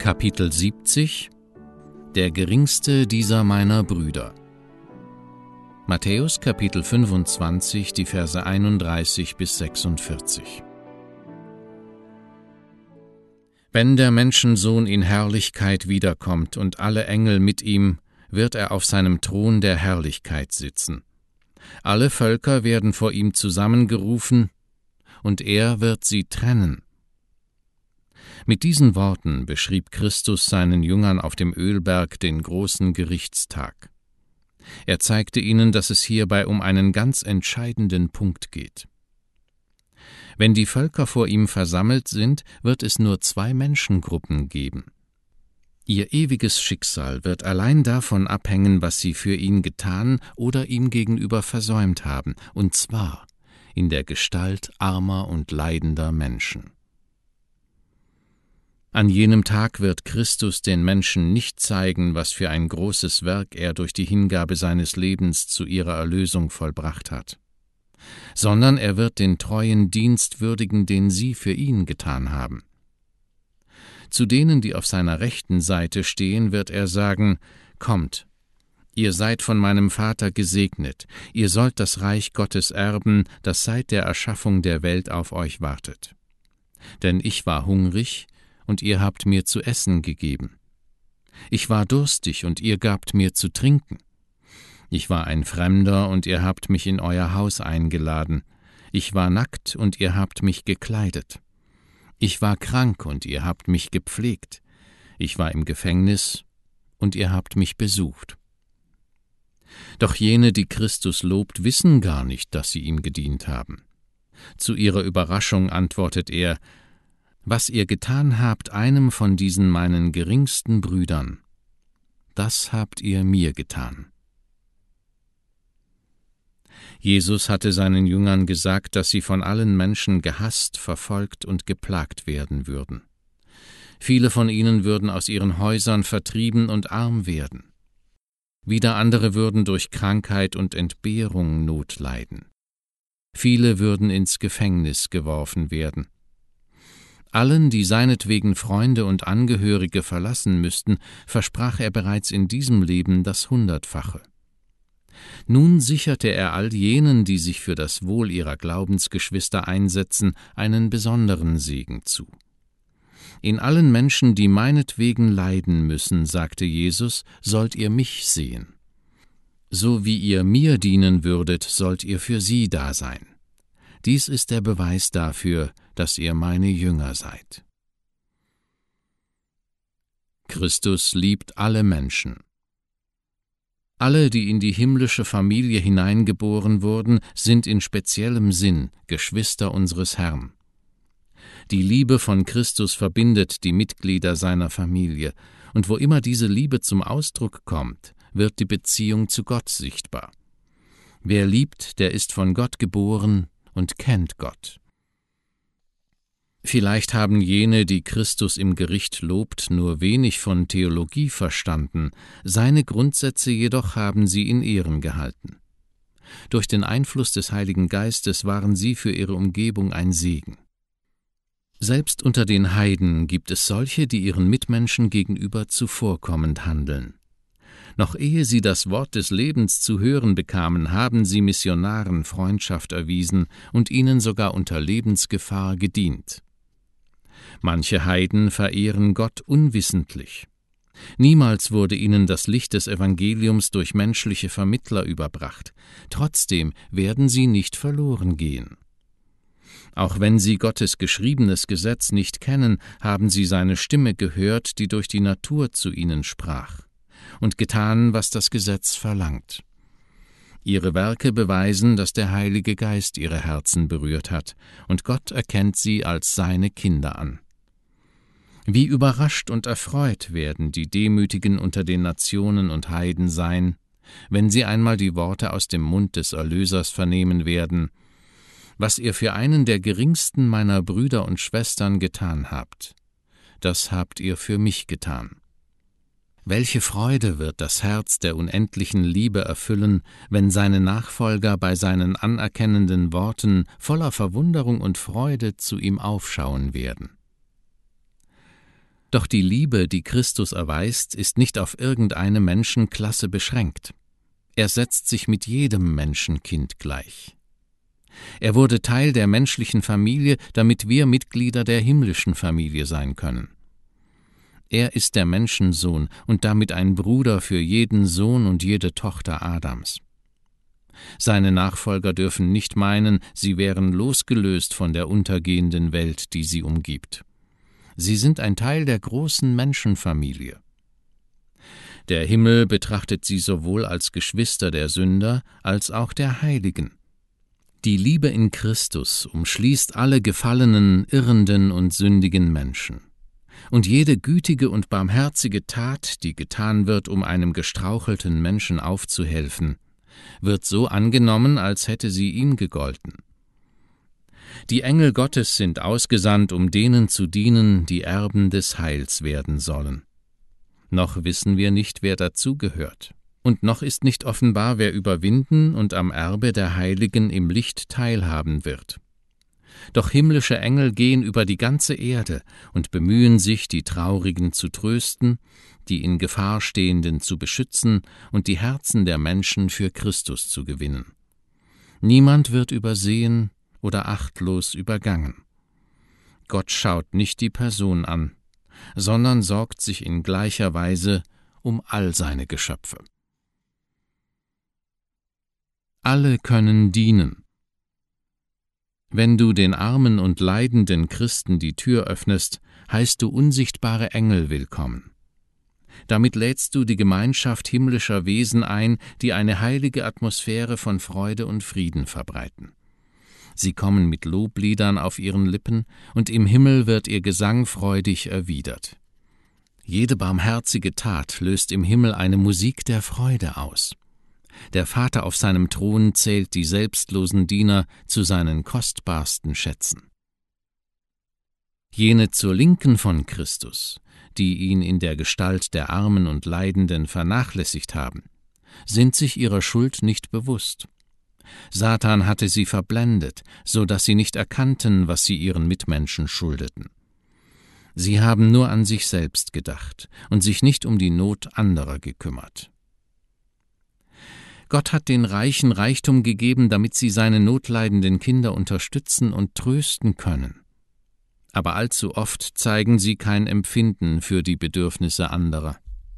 Kapitel 70 Der geringste dieser meiner Brüder. Matthäus Kapitel 25, die Verse 31 bis 46. Wenn der Menschensohn in Herrlichkeit wiederkommt und alle Engel mit ihm, wird er auf seinem Thron der Herrlichkeit sitzen. Alle Völker werden vor ihm zusammengerufen, und er wird sie trennen. Mit diesen Worten beschrieb Christus seinen Jüngern auf dem Ölberg den großen Gerichtstag. Er zeigte ihnen, dass es hierbei um einen ganz entscheidenden Punkt geht. Wenn die Völker vor ihm versammelt sind, wird es nur zwei Menschengruppen geben. Ihr ewiges Schicksal wird allein davon abhängen, was sie für ihn getan oder ihm gegenüber versäumt haben, und zwar in der Gestalt armer und leidender Menschen. An jenem Tag wird Christus den Menschen nicht zeigen, was für ein großes Werk er durch die Hingabe seines Lebens zu ihrer Erlösung vollbracht hat, sondern er wird den treuen Dienst würdigen, den sie für ihn getan haben. Zu denen, die auf seiner rechten Seite stehen, wird er sagen: Kommt, ihr seid von meinem Vater gesegnet, ihr sollt das Reich Gottes erben, das seit der Erschaffung der Welt auf euch wartet. Denn ich war hungrig, und ihr habt mir zu essen gegeben. Ich war durstig, und ihr gabt mir zu trinken. Ich war ein Fremder, und ihr habt mich in euer Haus eingeladen. Ich war nackt, und ihr habt mich gekleidet. Ich war krank, und ihr habt mich gepflegt. Ich war im Gefängnis, und ihr habt mich besucht. Doch jene, die Christus lobt, wissen gar nicht, dass sie ihm gedient haben. Zu ihrer Überraschung antwortet er: Was ihr getan habt einem von diesen meinen geringsten Brüdern, das habt ihr mir getan. Jesus hatte seinen Jüngern gesagt, dass sie von allen Menschen gehasst, verfolgt und geplagt werden würden. Viele von ihnen würden aus ihren Häusern vertrieben und arm werden. Wieder andere würden durch Krankheit und Entbehrung Not leiden. Viele würden ins Gefängnis geworfen werden. Allen, die seinetwegen Freunde und Angehörige verlassen müssten, versprach er bereits in diesem Leben das 100-fache. Nun sicherte er all jenen, die sich für das Wohl ihrer Glaubensgeschwister einsetzen, einen besonderen Segen zu. In allen Menschen, die meinetwegen leiden müssen, sagte Jesus, sollt ihr mich sehen. So wie ihr mir dienen würdet, sollt ihr für sie da sein. Dies ist der Beweis dafür, dass ihr meine Jünger seid. Christus liebt alle Menschen. Alle, die in die himmlische Familie hineingeboren wurden, sind in speziellem Sinn Geschwister unseres Herrn. Die Liebe von Christus verbindet die Mitglieder seiner Familie, und wo immer diese Liebe zum Ausdruck kommt, wird die Beziehung zu Gott sichtbar. Wer liebt, der ist von Gott geboren und kennt Gott. Vielleicht haben jene, die Christus im Gericht lobt, nur wenig von Theologie verstanden, seine Grundsätze jedoch haben sie in Ehren gehalten. Durch den Einfluss des Heiligen Geistes waren sie für ihre Umgebung ein Segen. Selbst unter den Heiden gibt es solche, die ihren Mitmenschen gegenüber zuvorkommend handeln. Noch ehe sie das Wort des Lebens zu hören bekamen, haben sie Missionaren Freundschaft erwiesen und ihnen sogar unter Lebensgefahr gedient. Manche Heiden verehren Gott unwissentlich. Niemals wurde ihnen das Licht des Evangeliums durch menschliche Vermittler überbracht. Trotzdem werden sie nicht verloren gehen. Auch wenn sie Gottes geschriebenes Gesetz nicht kennen, haben sie seine Stimme gehört, die durch die Natur zu ihnen sprach, und getan, was das Gesetz verlangt. Ihre Werke beweisen, dass der Heilige Geist ihre Herzen berührt hat, und Gott erkennt sie als seine Kinder an. Wie überrascht und erfreut werden die Demütigen unter den Nationen und Heiden sein, wenn sie einmal die Worte aus dem Mund des Erlösers vernehmen werden: Was ihr für einen der geringsten meiner Brüder und Schwestern getan habt, das habt ihr für mich getan. Welche Freude wird das Herz der unendlichen Liebe erfüllen, wenn seine Nachfolger bei seinen anerkennenden Worten voller Verwunderung und Freude zu ihm aufschauen werden. Doch die Liebe, die Christus erweist, ist nicht auf irgendeine Menschenklasse beschränkt. Er setzt sich mit jedem Menschenkind gleich. Er wurde Teil der menschlichen Familie, damit wir Mitglieder der himmlischen Familie sein können. Er ist der Menschensohn und damit ein Bruder für jeden Sohn und jede Tochter Adams. Seine Nachfolger dürfen nicht meinen, sie wären losgelöst von der untergehenden Welt, die sie umgibt. Sie sind ein Teil der großen Menschenfamilie. Der Himmel betrachtet sie sowohl als Geschwister der Sünder als auch der Heiligen. Die Liebe in Christus umschließt alle gefallenen, irrenden und sündigen Menschen. Und jede gütige und barmherzige Tat, die getan wird, um einem gestrauchelten Menschen aufzuhelfen, wird so angenommen, als hätte sie ihm gegolten. Die Engel Gottes sind ausgesandt, um denen zu dienen, die Erben des Heils werden sollen. Noch wissen wir nicht, wer dazugehört. Und noch ist nicht offenbar, wer überwinden und am Erbe der Heiligen im Licht teilhaben wird. Doch himmlische Engel gehen über die ganze Erde und bemühen sich, die Traurigen zu trösten, die in Gefahr stehenden zu beschützen und die Herzen der Menschen für Christus zu gewinnen. Niemand wird übersehen oder achtlos übergangen. Gott schaut nicht die Person an, sondern sorgt sich in gleicher Weise um all seine Geschöpfe. Alle können dienen. Wenn du den armen und leidenden Christen die Tür öffnest, heißt du unsichtbare Engel willkommen. Damit lädst du die Gemeinschaft himmlischer Wesen ein, die eine heilige Atmosphäre von Freude und Frieden verbreiten. Sie kommen mit Lobliedern auf ihren Lippen, und im Himmel wird ihr Gesang freudig erwidert. Jede barmherzige Tat löst im Himmel eine Musik der Freude aus. Der Vater auf seinem Thron zählt die selbstlosen Diener zu seinen kostbarsten Schätzen. Jene zur Linken von Christus, die ihn in der Gestalt der Armen und Leidenden vernachlässigt haben, sind sich ihrer Schuld nicht bewusst. Satan hatte sie verblendet, so dass sie nicht erkannten, was sie ihren Mitmenschen schuldeten. Sie haben nur an sich selbst gedacht und sich nicht um die Not anderer gekümmert. Gott hat den Reichen Reichtum gegeben, damit sie seine notleidenden Kinder unterstützen und trösten können. Aber allzu oft zeigen sie kein Empfinden für die Bedürfnisse anderer.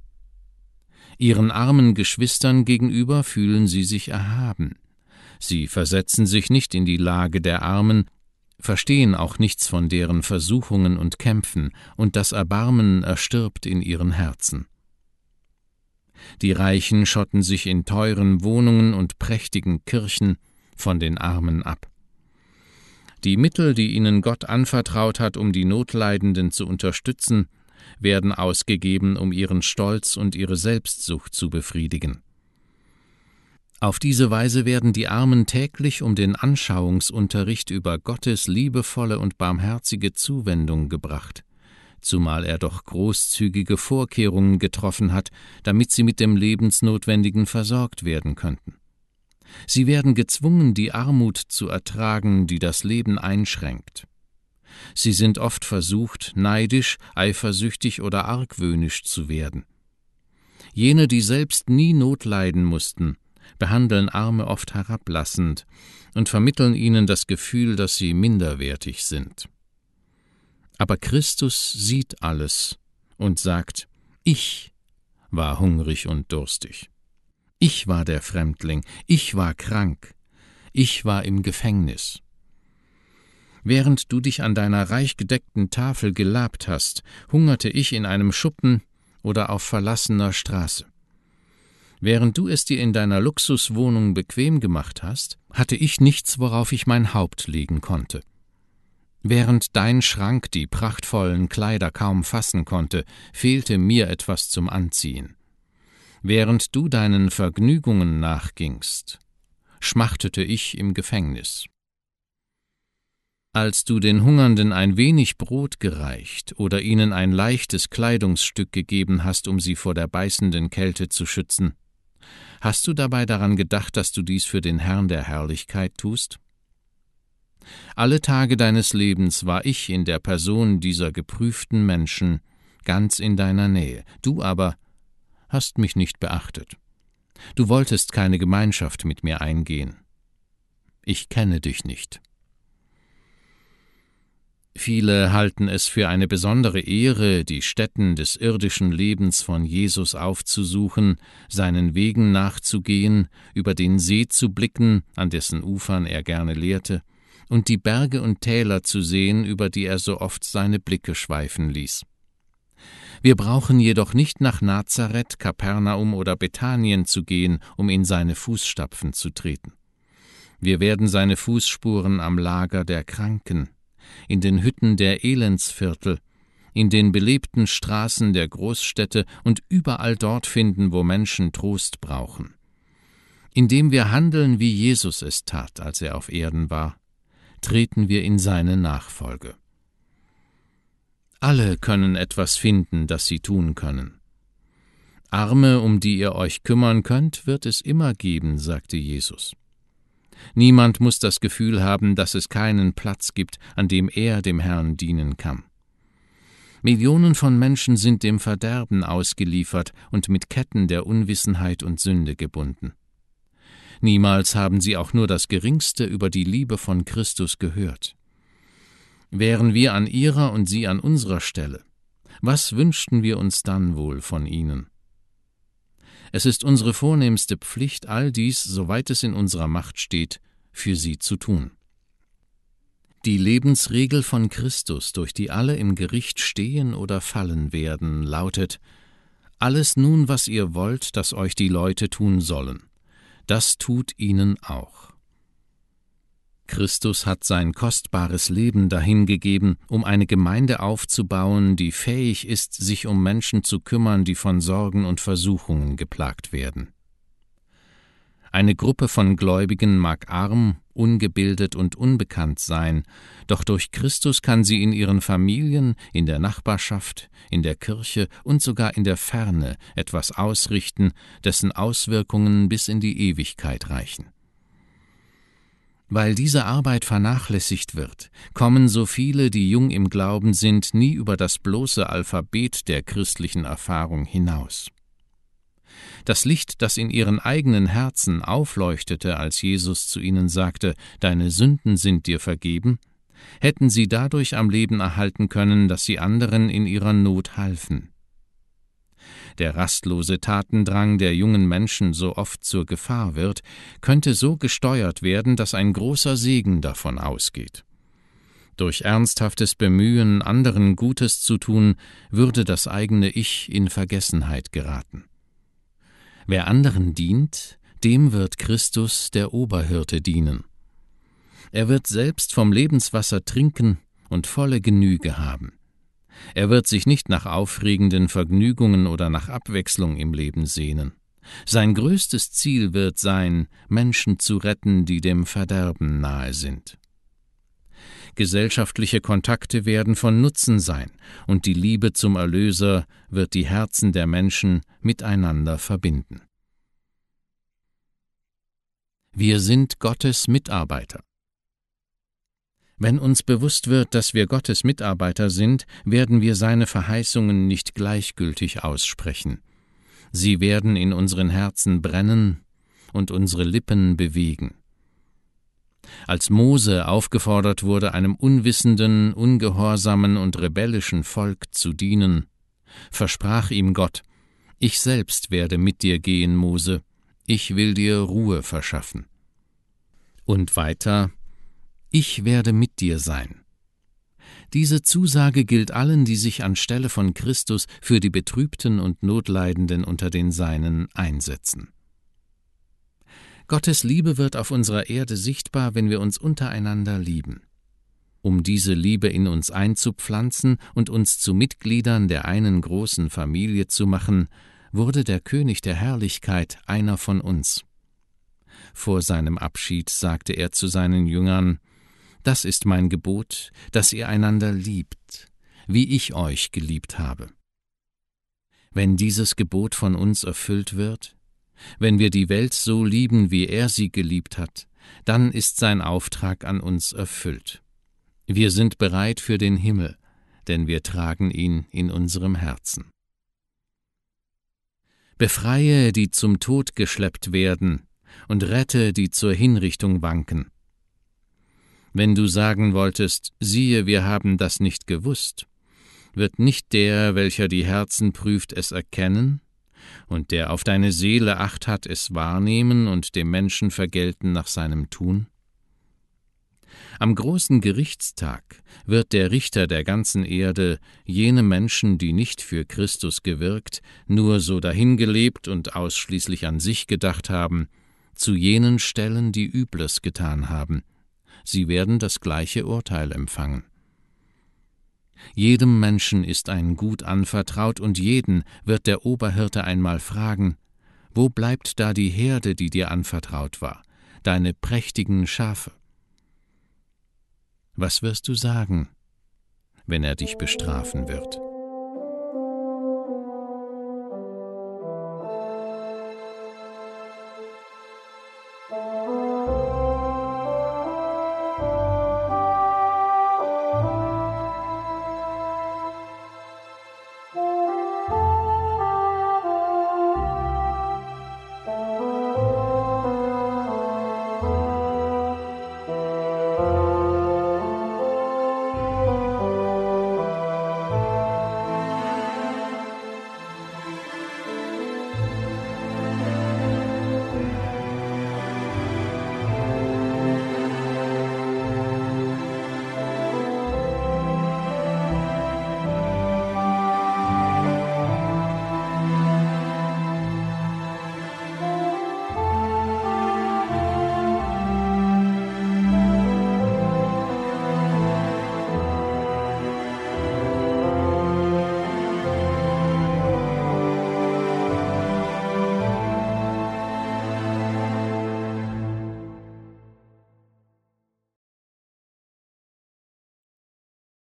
Ihren armen Geschwistern gegenüber fühlen sie sich erhaben. Sie versetzen sich nicht in die Lage der Armen, verstehen auch nichts von deren Versuchungen und Kämpfen, und das Erbarmen erstirbt in ihren Herzen. Die Reichen schotten sich in teuren Wohnungen und prächtigen Kirchen von den Armen ab. Die Mittel, die ihnen Gott anvertraut hat, um die Notleidenden zu unterstützen, werden ausgegeben, um ihren Stolz und ihre Selbstsucht zu befriedigen. Auf diese Weise werden die Armen täglich um den Anschauungsunterricht über Gottes liebevolle und barmherzige Zuwendung gebracht, zumal er doch großzügige Vorkehrungen getroffen hat, damit sie mit dem Lebensnotwendigen versorgt werden könnten. Sie werden gezwungen, die Armut zu ertragen, die das Leben einschränkt. Sie sind oft versucht, neidisch, eifersüchtig oder argwöhnisch zu werden. Jene, die selbst nie Not leiden mussten, behandeln Arme oft herablassend und vermitteln ihnen das Gefühl, dass sie minderwertig sind. Aber Christus sieht alles und sagt: Ich war hungrig und durstig. Ich war der Fremdling, ich war krank, ich war im Gefängnis. Während du dich an deiner reich gedeckten Tafel gelabt hast, hungerte ich in einem Schuppen oder auf verlassener Straße. Während du es dir in deiner Luxuswohnung bequem gemacht hast, hatte ich nichts, worauf ich mein Haupt legen konnte. Während dein Schrank die prachtvollen Kleider kaum fassen konnte, fehlte mir etwas zum Anziehen. Während du deinen Vergnügungen nachgingst, schmachtete ich im Gefängnis. Als du den Hungernden ein wenig Brot gereicht oder ihnen ein leichtes Kleidungsstück gegeben hast, um sie vor der beißenden Kälte zu schützen, hast du dabei daran gedacht, dass du dies für den Herrn der Herrlichkeit tust? Alle Tage deines Lebens war ich in der Person dieser geprüften Menschen ganz in deiner Nähe. Du aber hast mich nicht beachtet. Du wolltest keine Gemeinschaft mit mir eingehen. Ich kenne dich nicht. Viele halten es für eine besondere Ehre, die Stätten des irdischen Lebens von Jesus aufzusuchen, seinen Wegen nachzugehen, über den See zu blicken, an dessen Ufern er gerne lehrte, und die Berge und Täler zu sehen, über die er so oft seine Blicke schweifen ließ. Wir brauchen jedoch nicht nach Nazareth, Kapernaum oder Bethanien zu gehen, um in seine Fußstapfen zu treten. Wir werden seine Fußspuren am Lager der Kranken, in den Hütten der Elendsviertel, in den belebten Straßen der Großstädte und überall dort finden, wo Menschen Trost brauchen. Indem wir handeln, wie Jesus es tat, als er auf Erden war, treten wir in seine Nachfolge. Alle können etwas finden, das sie tun können. Arme, um die ihr euch kümmern könnt, wird es immer geben, sagte Jesus. Niemand muss das Gefühl haben, dass es keinen Platz gibt, an dem er dem Herrn dienen kann. Millionen von Menschen sind dem Verderben ausgeliefert und mit Ketten der Unwissenheit und Sünde gebunden. Niemals haben sie auch nur das Geringste über die Liebe von Christus gehört. Wären wir an ihrer und sie an unserer Stelle, was wünschten wir uns dann wohl von ihnen? Es ist unsere vornehmste Pflicht, all dies, soweit es in unserer Macht steht, für sie zu tun. Die Lebensregel von Christus, durch die alle im Gericht stehen oder fallen werden, lautet: Alles nun, was ihr wollt, dass euch die Leute tun sollen, das tut ihnen auch. Christus hat sein kostbares Leben dahingegeben, um eine Gemeinde aufzubauen, die fähig ist, sich um Menschen zu kümmern, die von Sorgen und Versuchungen geplagt werden. Eine Gruppe von Gläubigen mag arm, ungebildet und unbekannt sein, doch durch Christus kann sie in ihren Familien, in der Nachbarschaft, in der Kirche und sogar in der Ferne etwas ausrichten, dessen Auswirkungen bis in die Ewigkeit reichen. Weil diese Arbeit vernachlässigt wird, kommen so viele, die jung im Glauben sind, nie über das bloße Alphabet der christlichen Erfahrung hinaus. Das Licht, das in ihren eigenen Herzen aufleuchtete, als Jesus zu ihnen sagte: »Deine Sünden sind dir vergeben«, hätten sie dadurch am Leben erhalten können, dass sie anderen in ihrer Not halfen. Der rastlose Tatendrang der jungen Menschen so oft zur Gefahr wird, könnte so gesteuert werden, dass ein großer Segen davon ausgeht. Durch ernsthaftes Bemühen, anderen Gutes zu tun, würde das eigene Ich in Vergessenheit geraten. Wer anderen dient, dem wird Christus, der Oberhirte, dienen. Er wird selbst vom Lebenswasser trinken und volle Genüge haben. Er wird sich nicht nach aufregenden Vergnügungen oder nach Abwechslung im Leben sehnen. Sein größtes Ziel wird sein, Menschen zu retten, die dem Verderben nahe sind. Gesellschaftliche Kontakte werden von Nutzen sein, und die Liebe zum Erlöser wird die Herzen der Menschen miteinander verbinden. Wir sind Gottes Mitarbeiter. Wenn uns bewusst wird, dass wir Gottes Mitarbeiter sind, werden wir seine Verheißungen nicht gleichgültig aussprechen. Sie werden in unseren Herzen brennen und unsere Lippen bewegen. Als Mose aufgefordert wurde, einem unwissenden, ungehorsamen und rebellischen Volk zu dienen, versprach ihm Gott: Ich selbst werde mit dir gehen, Mose, ich will dir Ruhe verschaffen. Und weiter: Ich werde mit dir sein. Diese Zusage gilt allen, die sich anstelle von Christus für die Betrübten und Notleidenden unter den Seinen einsetzen. Gottes Liebe wird auf unserer Erde sichtbar, wenn wir uns untereinander lieben. Um diese Liebe in uns einzupflanzen und uns zu Mitgliedern der einen großen Familie zu machen, wurde der König der Herrlichkeit einer von uns. Vor seinem Abschied sagte er zu seinen Jüngern: Das ist mein Gebot, dass ihr einander liebt, wie ich euch geliebt habe. Wenn dieses Gebot von uns erfüllt wird, wenn wir die Welt so lieben, wie er sie geliebt hat, dann ist sein Auftrag an uns erfüllt. Wir sind bereit für den Himmel, denn wir tragen ihn in unserem Herzen. Befreie, die zum Tod geschleppt werden, und rette, die zur Hinrichtung wanken. Wenn du sagen wolltest, siehe, wir haben das nicht gewusst, wird nicht der, welcher die Herzen prüft, es erkennen, und der auf deine Seele Acht hat, es wahrnehmen und dem Menschen vergelten nach seinem Tun? Am großen Gerichtstag wird der Richter der ganzen Erde jene Menschen, die nicht für Christus gewirkt, nur so dahingelebt und ausschließlich an sich gedacht haben, zu jenen stellen, die Übles getan haben. Sie werden das gleiche Urteil empfangen. Jedem Menschen ist ein Gut anvertraut, und jeden wird der Oberhirte einmal fragen: Wo bleibt da die Herde, die dir anvertraut war, deine prächtigen Schafe? Was wirst du sagen, wenn er dich bestrafen wird?